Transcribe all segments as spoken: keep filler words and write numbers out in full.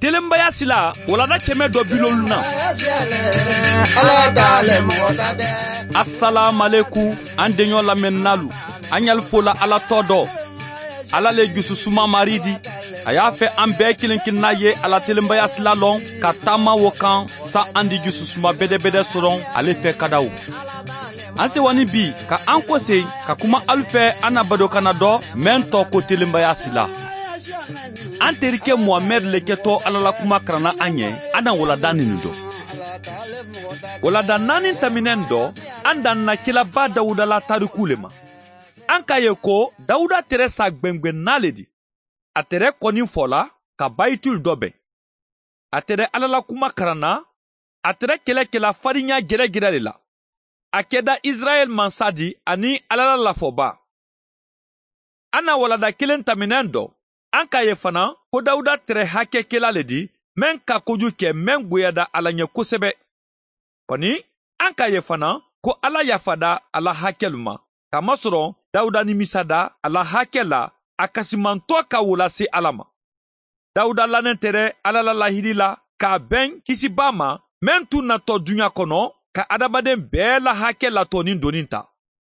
telembaya sila walada kɛmɛ dɔ bilolu na. Assalamu alaikum an deɲɔ lamɛnnalu an yalifola ala tɔ dɔ ala le jususuma maridi a y'a fɛ an bɛɛ kelen kelenna ye ala telembaya sila lɔn ka taama wo kan sa an di jususuma bɛdɛbɛdɛ sɔrɔ ale fɛ ka daw. An sewani bi ka an kose ka kuma alu fɛ an na badokana dɔ mɛn tɔ ko telembaya sila. An terikɛ Muhamɛd le kɛtɔ ala la kuma karana an ye an na walada ninu dɔ. Walada naani tɛmɛnen dɔ an danna kilaba Dawuda la tariku le ma. An ka ye ko Dawuda tɛrɛ sa gbɛngbɛnna le di. A tɛrɛ kɔni fɔla ka bayitul dɔ bɛn. A tɛrɛ ala la kuma karana, a tɛrɛ kɛlɛ kɛla farinya gɛrɛgɛrɛ de la. A kɛda Israel mansa di ani ala la lafɔba. An na walada kelen tɛmɛnen dɔ an ka ye fana ko Dawuda tɛrɛ hakɛ kɛla le di mɛn ka koju kɛ mɛn goyada ala ɲɛ kosɛbɛ. Kɔni an ka ye fana ko ala yafada ala hakɛlu ma. Kamasɔrɔ Dawuda nimisada ala hakɛ la a kasimantɔ ka wolase ala ma. Dawuda lanen tɛrɛ ala la lahiri la k'a bɛn kisiba ma mɛn tun natɔ dunya kɔnɔ ka adamaden bɛɛ la hakɛ latɔ ni doni ta.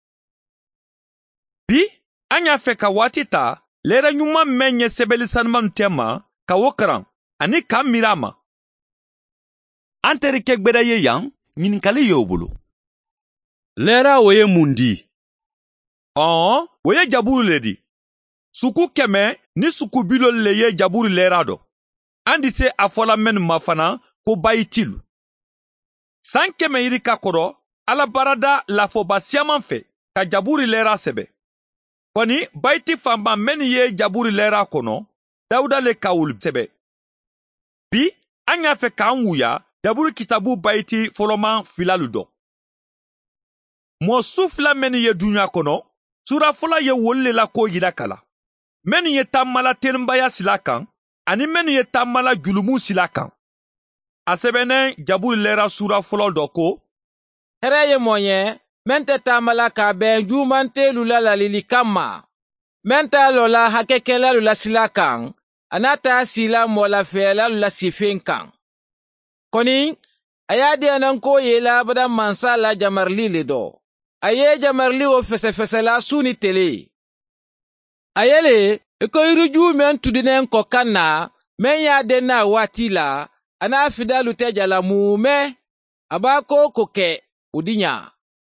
Bi an y'a fɛ ka waati ta lɛrɛ ɲuman mɛn ye sɛbɛli sanumanu tɛma ka wo karan ani k'an miira a ma. An terikɛ gbɛdɛ ye yan ɲininkali y'o bolo. Lɛra o ye mun di? Ɔn, o ye jaburu le di. Suku kɛmɛ ni suku bilolu le ye jaburu lɛra dɔ. An di se a fɔla mɛnu ma fana ko bayitilu. San kɛmɛ yiri ka kɔrɔ ala barada lafɔba siaman fɛ ka jaburu lɛra sɛbɛ. Kɔni bayiti fanba mɛnu ye jaburu lɛra kɔnɔ Dawuda le ka wulu sɛbɛ. Bi an y'a fɛ k'an wuya jaburu kitabu bayiti fɔlɔman filalu dɔ. Mɔ su fila mɛnu ye dunya kɔnɔ sura fɔlɔ ye wolu le la ko yira kala. Mɛnu ye taamala telembaya sila kan ani mɛnu ye taamala julumu sila kan. A sɛbɛnnen jaburu lɛra sura fɔlɔ dɔ ko hɛrɛ ye mɔn ye mɛn tɛ taamala ka bɛn jumantelu la lalili kama mɛn t'a lɔla hakɛkɛlalu la sila kan a n'a t'a sila mɔlafɛlalu la sifen kan. Kɔni a y'a deyanan ko ye la abada mansa la jamarili le dɔ. A ye jamarili o fɛsɛfɛsɛla su ni tele. A yele iko iriju mɛn tudinen kɔ kan na mɛn y'a den na waati la a n'a fidalu tɛ jalamu mɛ a b'a ko ko kɛ o di ɲa.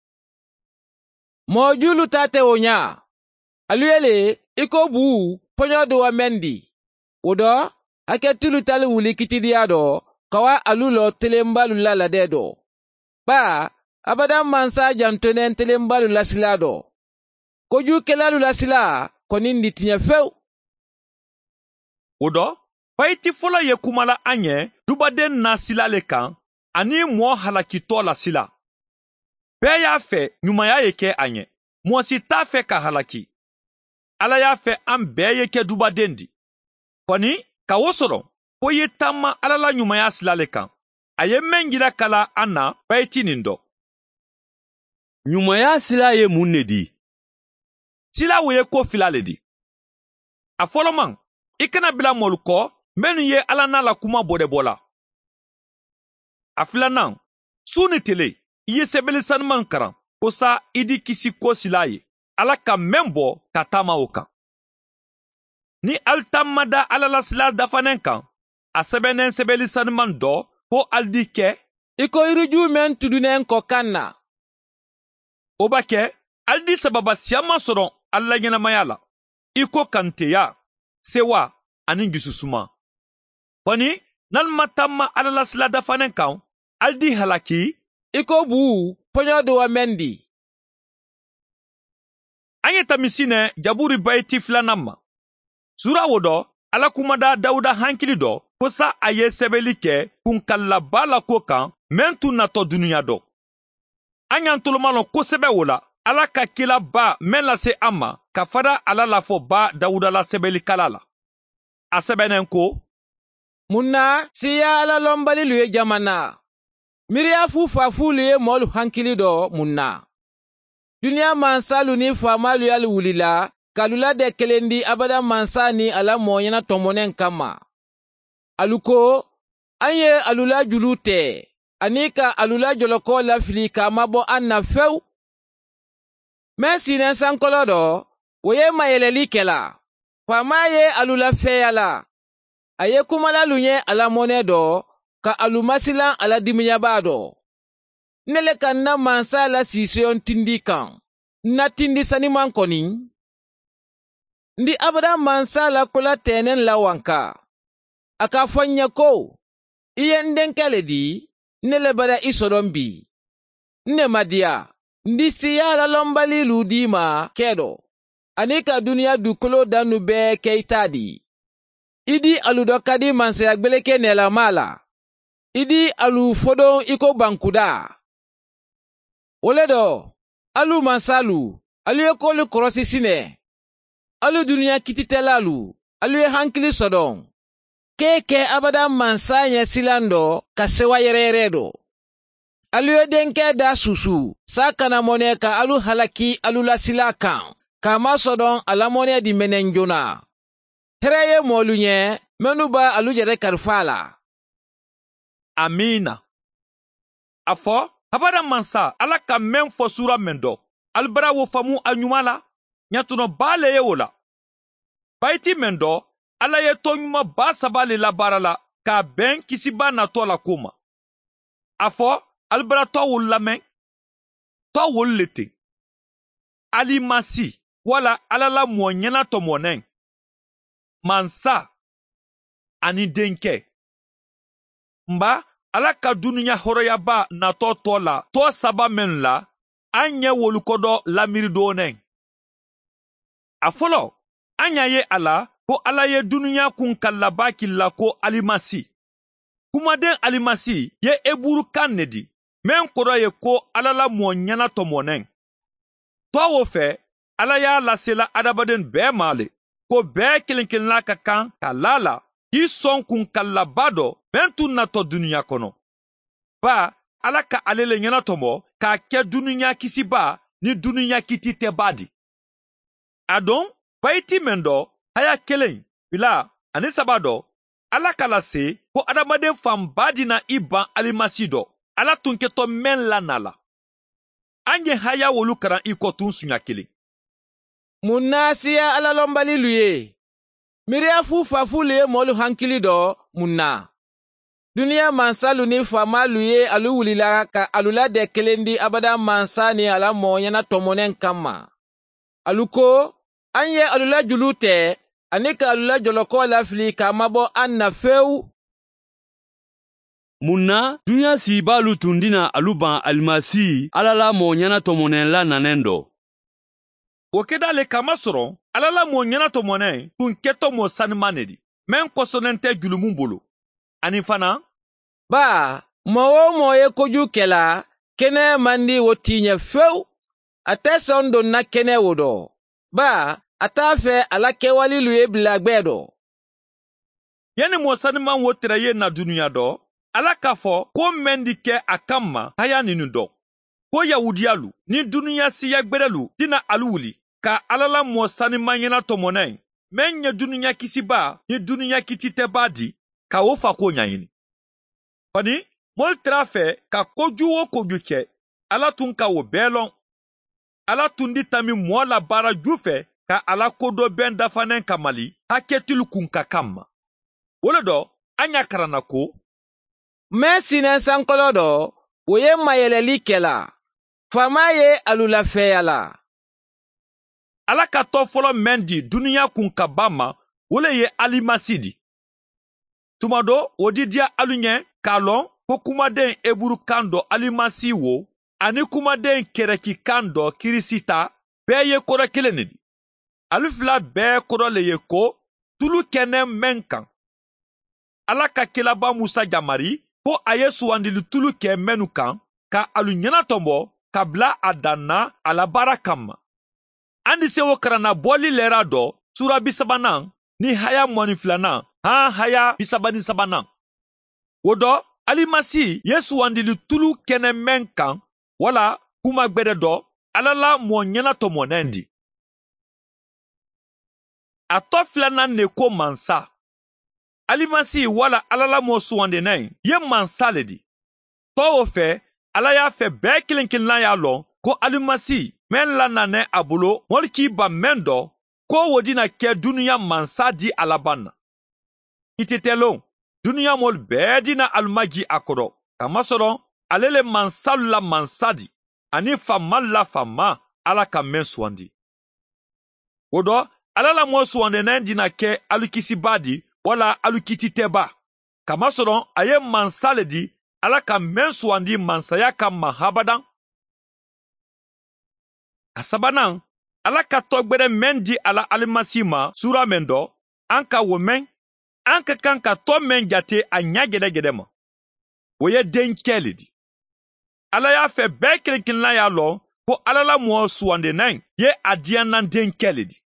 Mɔjulu ta tɛ o ɲa. Alu yele iko bu pɔɲɔ do wa mɛn di. O dɔ hakɛtilu tali wuli kitidiya dɔ kawa alu lɔ telembalu la ladɛ dɔ. Ba abada mansa jantonen telembalu la sila dɔ. Koju kelalu la sila kɔni di tiɲɛ few. O dɔ bayiti fɔlɔ ye kumala an ye dubaden na sila le kan ani mɔɔ halakitɔ la sila. Bɛɛ y'a fɛ ɲumanya ye kɛ an ye. Mɔɔ si t'a fɛ ka halaki. Ala y'a fɛ an bɛɛ ye kɛ dubaden di. Kɔni ka wo sɔrɔ ko ye taama ala la ɲumanya sila le kan. A ye mɛn jira kala an na bayiti nin dɔ. Ɲumanya sila ye mun ne di? Sila wo ye ko fila le di. A fɔlɔman i kana bila mɔlu kɔ mɛnu ye ala n'a la kuma bɔdɛbɔ la. A filanan su ni tele i ye sɛbɛli sanuman karan ko sa i di kisi ko sila ye ala ka mɛn bɔ ka taama o kan. Ni ali taama da ala la sila dafanen kan a sɛbɛnnen sɛbɛli sanuman dɔ ko ali di kɛ i ko iriju mɛn tudunen kɔ kan na. O b'a kɛ ali di sababa siaman sɔrɔ ala la ɲɛnamaya la i ko kanteya sewa ani jususuma. Kɔni n'ali ma taama ala la sila dafanen kan ali di halaki i ko bu pɔɲɔ do wa mɛn di. An ye tamisinɛ jaburi bayiti filanan ma. Sura wo dɔ ala kumada Dawuda hankili dɔ ko sa a ye sɛbɛli kɛ kunkalilaba la ko kan mɛn tun natɔ dunuya dɔ. An y'an toloma lɔn kosɛbɛ o la ala ka kilaba mɛn lase an ma ka fada ala la fɔ ba Dawuda la sɛbɛli kala la. A sɛbɛnnen ko mun na siya ala lɔnbalilu ye jamana miiriya fu fafulu ye mɔlu hankili dɔ mun na. Duniya mansalu ni faamalu yali wulila kalula de kelen di abada mansa ni ala mɔɲɛna tɔmɔnen kama. aluko anye alula julute anika alula joloko la fili ka mabo anna few Messi sankolodo woye mayeleli kela famaye alula feyala aye kumala lunye ala monedo ka alumasilan ala diminyabado nele kanna mansa la siseon tindi kan na tindi saniman koni ndi abada mansa la kula tenen la wanka aka fanya ko iyenden keledi nele bada isodombi ne madia ndi siyala lombali ludima kedo anika dunia dukulo danu be keitadi idi aludokadi mansa yagbeleke nela mala idi alu fodon iko bankuda oledo alu mansalu alu ekolu korosi sine alu dunia kititelalu alu e hankili sodon keke abada mansanya silando kasewa yereredo alu e denke da susu sakana moneka alu halaki alu la silakan kama sodon ala mone di menenjona treye molunye menuba alu jere karfala Amina. Afo abada mansa ala ka men fo sura mendo albara wo famu anyumala nyatuno bale ye wola baiti mendo ala ye tonyuma ba sabale la barala ka ben kisiba na to la koma afo albara to wolla men to wollete ali masi wala ala la mwonyena to monen mansa ani denke mba ala ka dununya horoya ba na to to la to saba men la anye wolukodo la miridonen afolo anya ye ala ko ala ye dununya kun kallaba killa ko alimasi kuma den alimasi ye eburu kannedi men koro ye ko ala la mwonyana to monen to wo fe ala ya la sela adabaden be male ko be kilinkin la ka kan kalala ki son kun kallabado men tunna to dununya kono ba ala ka alele nyana tomo ka ke dununya kisiba ni dununya kitite badi adon baiti mendo haya kelen bila ani sabado ala kala se ko adamade fam badi na iban alimasido ala tunke to men la nala anje haya wolu karan iko tun sunya kelen munasiya ala lombali luye miria fu fafule molu hankili do munna dunia mansalu ni fama luye alu wulila ka alula de kelendi abada mansani ala monyana tomonen kama aluko anye alula julute anika alula joloko la fili ka mabo anna few munna dunia siba lu tundina aluban almasi alala monyana tomonen la nanendo okeda le kama soro alala monyana tomonen kun keto mo sanmanedi men kosonente julumun bolo ani fana ba mowo moye koju kela kene mandi wotinye few ate sondo na kene wodo ba atafe ala kewali luye blagbedo yani mo sanman wotra ye na dunia do ala kafo ko mendi ke akama haya ninu do ko yahudialu ni dunia siya gberelu dina aluwuli ka alala mo sanman yana tomonen menye dunia kisiba ni dunia kitite badi ka wofa ko nyayini Fani, mol trafe ka koju wo koju ke, ala tun ka wo belon. Ala tun di tami mwa la bara jufe ka ala kodo ben dafanen kamali haketil kun ka kama. Wole do, anya karana ko. Messi sankolodo, woye mayeleli kela. Famaye alula feyala. Ala ka tofolo mendi dunia kun ka bama, wole ye alimasidi. Tumado, wodidia alunye, kalon ko kumaden eburu kando alimasi wo ani kumaden kereki kando kirisita beye kora kelenedi alufla be kora leye ko tulu kene menkan alaka kelaba musa jamari ko ayesu andili tulu ke menukan ka alu nyana tombo kabla adana ala barakama andi sewo karana boli lera do sura bisabanan ni haya moniflana ha haya bisabani sabanan wodo alimasi yesu wandili tulu kene menkan wala kuma gbede do alala mwonyana to monendi atoflana ne ko mansa alimasi wala ala la mo suwandenen ye mansale di. To wo fe ala y'a fe bɛɛ kelen kelenna y'a lɔn ko alimasi men la nane a bolo mɔli k'i ba men dɔ ko wo dina kɛ duniya mansa di alaban na. Ite tɛ lon duniya mɔli bɛɛ dina alumaji a kɔrɔ kamasɔrɔ ale le mansalu la mansa di ani fama la fama ala ka men suwandi. O dɔ ala la mo suwandenen dina kɛ alukisiba di wala alukiti tɛba kamasɔrɔ a ye mansa le di ala ka men suwandi mansaya ka mahabadan. A sabanan ala ka tɔgbɛrɛ men di ala alimasi ma sura men dɔ an ka wo men an ka kan ka tɔ men jate a ɲa gɛdɛgɛdɛ ma. O ye denkɛ le di. Ala y'a fɛ bɛɛ kelen kelenna y'a lɔn ko ala la mɔɔ suwandenan ye a diyanan denkɛ le di.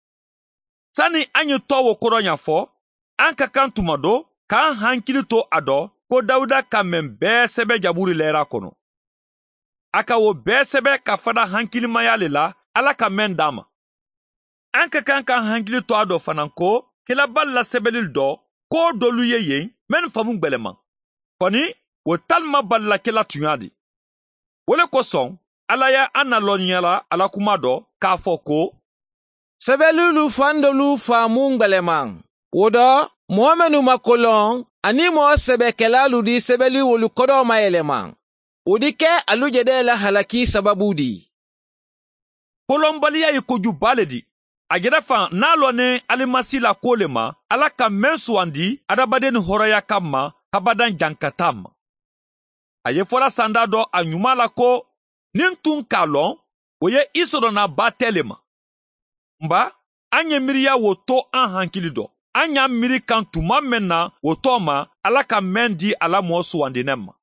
Sani an ye tɔ wo kɔrɔ ɲafɔ an ka kan tuma do k'an hankili to a dɔ ko Dawuda ka mɛn bɛɛ sɛbɛ jaburi lɛra kɔnɔ. A ka wo bɛɛ sɛbɛ ka fada hankilimaya le la ala ka mɛn d'a ma. An ka kan k'an hankili to a dɔ fana ko kelaba la sɛbɛli dɔ ko dolu ye yen mɛn faamu gbɛlɛman. Kɔni o talima balila kɛla tunya di. Wole kosɔn ala ya an na lɔnɲɛla ala kuma dɔ k'a fɔ ko sɛbɛlulu fan dolu faamu gbɛlɛman. O dɔ mɔɔ minnu ma kolɔn ani mɔɔ sɛbɛkɛlalu di sɛbɛli wolu kɔdɔ ma yɛlɛman. O di kɛ alu jɛdɛ la halaki sababu di. Kolɔnbaliya ye kojuba le di. A jɛdɛ fan n'a lɔ ni alimasi la ko le ma ala ka men suwandi adamaden ni hɔrɔnya kama kabadan jankata ma. A ye fɔla sanda dɔ a ɲuman la ko nin tun k'a lɔn o ye i sɔrɔna ba tɛ le ma. Nba an ye miiriya wo to an hankili dɔ. An y'a miiri kan tuma men na o tɔ ma ala ka men di ala mɔɔ suwandinen ma.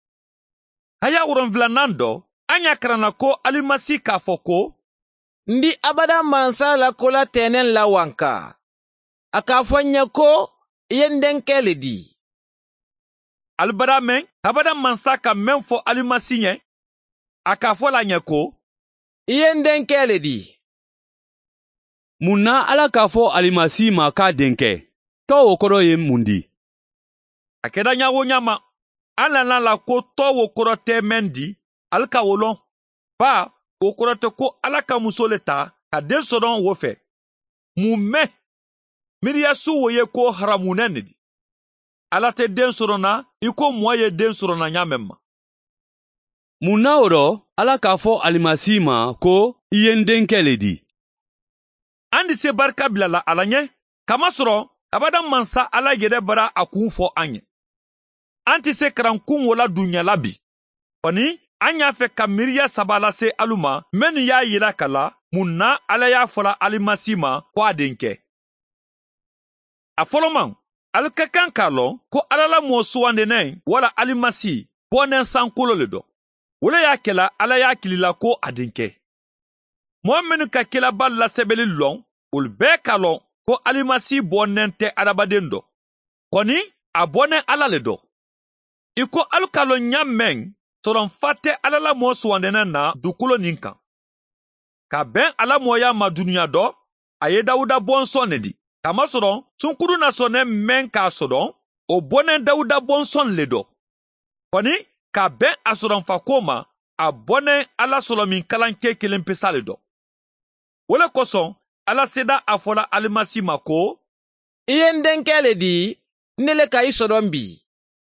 Haya wɔrɔnfilanan dɔ an y'a karanna ko alimasi k'a fɔ ko ndi abada mansa la kola tɛnɛn la wanka. A k'a fɔ n ye ko i ye n denkɛ le di. Alibada men abada mansa ka men fɔ alimasi ɲɛ a k'a fɔ la ɲɛ ko i ye n denkɛ le di. Mun na ala k'a fɔ alimasi ma k'a denkɛ tɔ wo kɔrɔ ye mun di. A kɛra ɲa wo ɲa ma an nana la ko tɔ wo kɔrɔ tɛ men di ali ka wo lɔn. Ba o kɔrɔ tɛ ko ala ka muso le ta ka den sɔrɔ wo fɛ. Mun mɛn miiriya su wo ye ko haramunɛ ne di. Ala tɛ den sɔrɔ na i ko mɔɔ ye den sɔrɔ na ɲa mɛn ma. Mun na o rɔ ala k'a fɔ alimasi ma ko i ye n denkɛ le di. An di se barika bilala ala ɲɛ kamasɔrɔ abada mansa ala yɛrɛ bara a kun fɔ an ye. An ti se karankun wo la duɲɛla bi. Kɔni an y'a fɛ ka miiriya saba lase alu ma minnu y'a yira ka la mun na ala y'a fɔla alimasi ma ko a denkɛ. A fɔlɔman ali ka kan k'a lɔn ko ala la mɔɔ suwandennen wala alimasi bɔnnen sankolo le dɔ. Wole y'a kɛla ala y'a kilila ko a denkɛ. Mɔɔ minnu ka kelaba lasɛbɛli lɔn olu bɛɛ k'a lɔn ko alimasi bɔnnen tɛ adamaden dɔ. Kɔni a bɔnnen ala le dɔ. I ko alu ka lɔn ɲa mɛn sɔrɔnfa tɛ ala la mɔɔ suwandennen na dukolo nin kan. Ka bɛn ala mɔɔya ma duniya dɔ a ye Dawuda bɔnsɔn ne di. Kamasɔrɔ sunkuru na sɔnɛ mɛn k'a sɔrɔ o bɔnnen Dawuda bɔnsɔn le dɔ. Kɔni ka bɛn a sɔrɔnfa ko ma a bɔnnen ala sɔrɔmin kalankɛ kelen pesa le dɔ. Wole kosɔn ala seda a fɔla alimasi ma ko i ye n denkɛ le di ne le ka i sɔrɔ bi.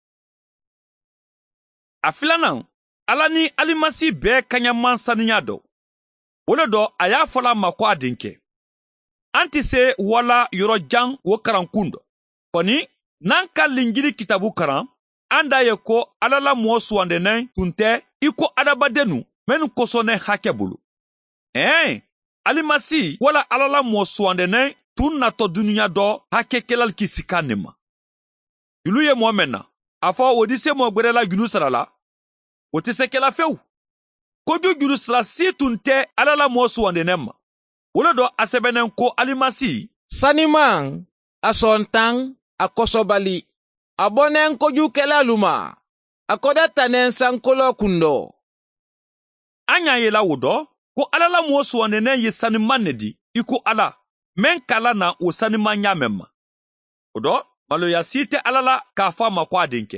A filanan ala ni alimasi bɛɛ kaɲaman saniya dɔ. Wole dɔ a y'a fɔla ma ko a denkɛ. An ti se wala yɔrɔ jan wo karankun dɔ. Kɔni n'an ka linjiri kitabu karan an da ye ko ala la mɔɔ suwandennen tun tɛ i ko adamadennu minnu kosɔnnen hakɛ bolo. Ɛn alimasi wala ala la mɔɔ suwandennen tun natɔ duniya dɔ hakɛkɛlali kisi kan ne ma. Julu ye mɔɔ mɛn na a fɔ o di se mɔɔ gwɛrɛ la julu sara la o tɛ se kɛla fewu. Koju juru sira si tun tɛ ala la mɔɔ suwandennen ma. Wole dɔ a sɛbɛnnen ko alimasi saniman a sɔntan a kɔsɔbali a bɔnnen kojukɛlalu ma a kɔda tannen sankolo kundɔ. An y'a yela wo dɔ ko ala la mɔɔ suwandennen ye saniman ne di i ko ala men kala na o saniman ɲa mɛn ma. O dɔ maloya si tɛ Ala la k'a fɔ a ma ko a denkɛ.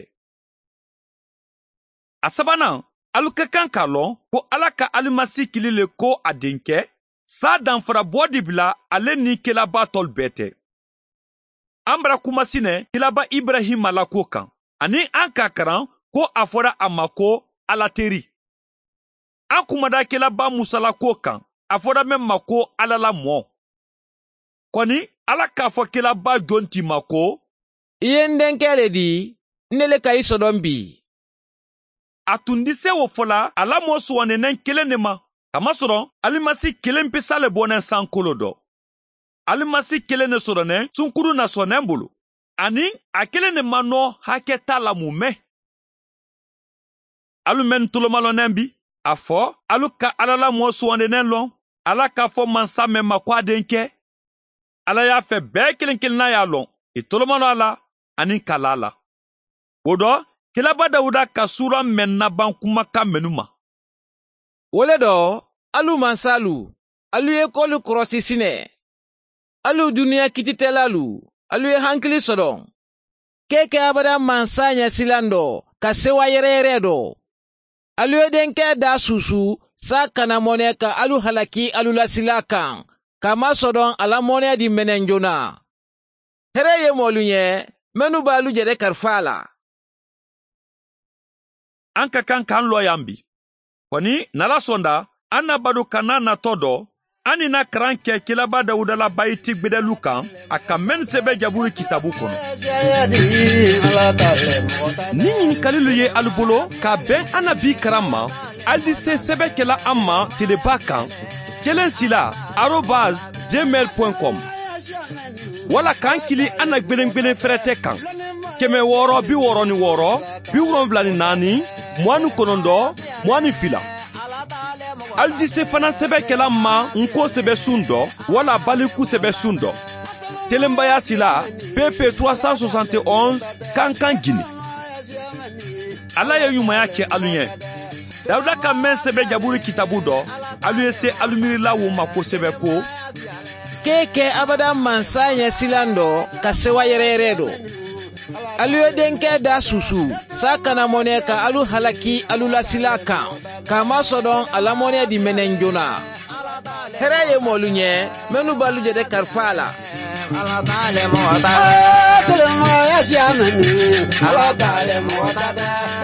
A sabanan, alu ka kan k'a lɔn ko Ala ka alimasi kili le ko a denkɛ, sa danfara bɔ de bila ale ni kelaba tɔl bɛɛ tɛ. An bara kumasinɛ kelaba Ibrahima la ko kan, ani an ka karan ko a fɔra a ma ko Ala teri. An kumada kelaba Musa la ko kan, a fɔra men ma ko Ala la mɔ. Kɔni, Ala k'a fɔ kelaba jon ti ma ko, I ye n denkɛ le di, ne le ka I sɔdɔn bi. A tun di se o fɔ la Ala mɔ suwanenen kelen de ma, kamasɔrɔ alimasi kelen pe sa le bɔnen sankolo dɔ. Alimasi kelen de sɔrɔnen sunkuru na sɔnnen bolo, ani a kelen de ma nɔ hakɛ t'a la mun mɛn. Alu mɛn tulomalɔnen bi, a fɔ alu ka Ala la mɔ suwanenen lɔn, Ala k'a fɔ mansa mɛn ma ko a denkɛ. Ala y'a fɛ bɛɛ kelen kelenna y'a lɔn, I tolomalɔ a la, ani kala la. O dɔ, kelaba Dawuda ka sura mɛn naban kumakan mɛnu ma. Wole dɔ, alu mansalu, alu ye kɔlu kɔrɔsi sinɛ. Alu duniya kititɛlalu, alu ye hankili sɔdɔn. Keke abada mansa ɲɛsilan dɔ, ka sewa yɛrɛyɛrɛ dɔ. Alu ye denkɛ da susu, sa kana mɔnɛ ka alu halaki alu lasila kan, kama sɔdɔn ala mɔnɛ di mɛnɛn jona. Here ye mɔlu ɲɛ, mɛnu b'alu jɛdɛ karifa la. An ka kan k'an lɔ yan bi. Kɔni, n'Ala sɔnda, an na bado kana natɔ dɔ, an ni na karan kɛ kelaba Dawuda la bayiti gbedɛlu kan, a ka mɛn sɛbɛ jaburu kitabu kɔnɔ. Ni ɲinikalilu ye alu bolo k'a bɛn an na bi karan ma, ali se sɛbɛ kɛla an ma teleba kan, kelen sila arobase gmail point com. Wala k'an kili an na gwelen gwelen fɛrɛtɛ kan, kɛmɛ wɔɔrɔ bi wɔɔrɔ ni wɔɔrɔ, bi wolonwula ni naani, mugan ni kɔnɔntɔn, mugan ni fila. Aldi se fana sɛbɛ kɛla ma nko sɛbɛ sun dɔ, wala baliku sɛbɛ sun dɔ. Telenbaya sila P P trois cent soixante et onze Kankan Guinée. Ala ye ɲumanya kɛ alu ɲɛ. Dawuda ka mɛn sɛbɛ jaburu kitabu dɔ, alu ye se alumirila wo ma kosɛbɛ ko, Keke abada mansa ɲɛsilan dɔ, ka sewa yɛrɛyɛrɛ dɔ. Alu ye denkɛ da susu, sa kana mɔnɛ ka alu halaki alu lasila kan, kama sɔdɔn ala mɔnɛ di mɛnɛn jona. Here ye mɔlu ɲɛ, mɛnu b'alu jɛdɛ karifa la. Ala t'ale mɔgɔ ta dɛ. Ala t'ale mɔgɔ ta dɛ.